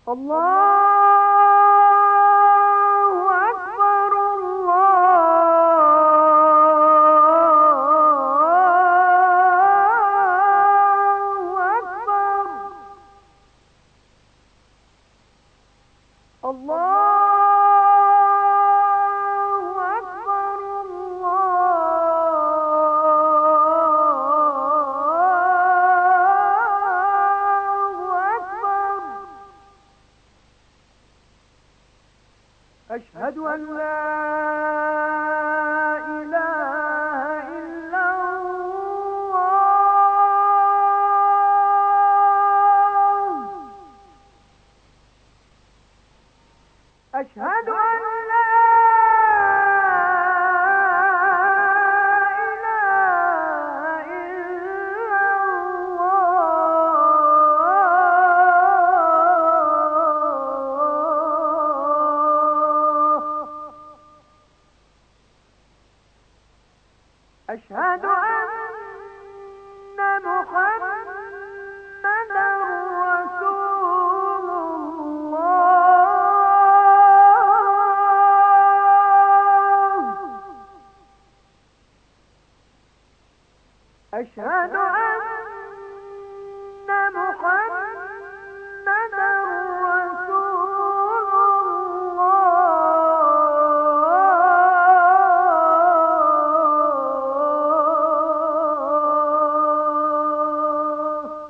الله أكبر الله أكبر الله أكبر الله أكبر أشهد أن لا إله إلا الله أشهد أن لا إله إلا الله أشهد أن محمدا رسول الله أشهد أن محمدا رسول الله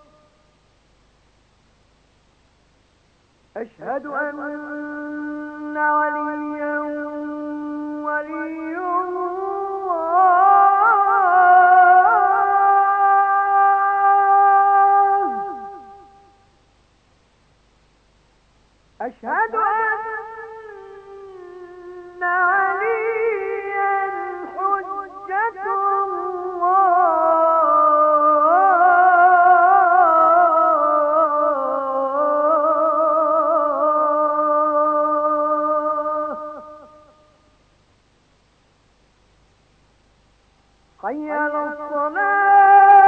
أشهد أن عليا ولي الله أشهد أن عليا حجة الله حي على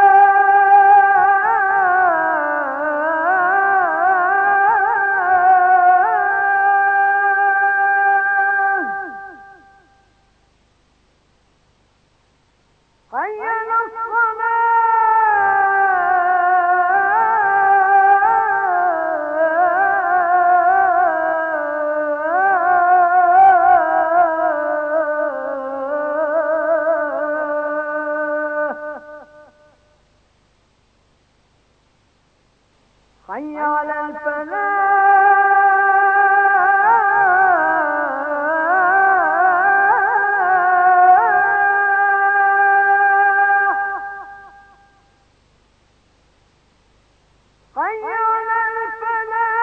الصلاة حي على الصلاة حي على الفلاح حي على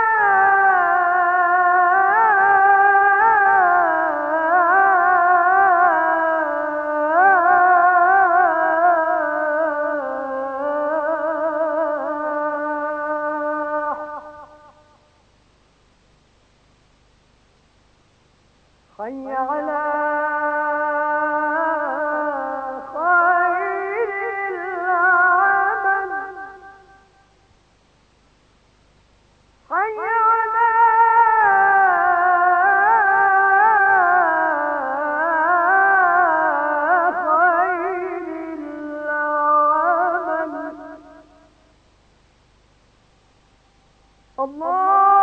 الفلاح حي على خير العمل حي على خير العمل الله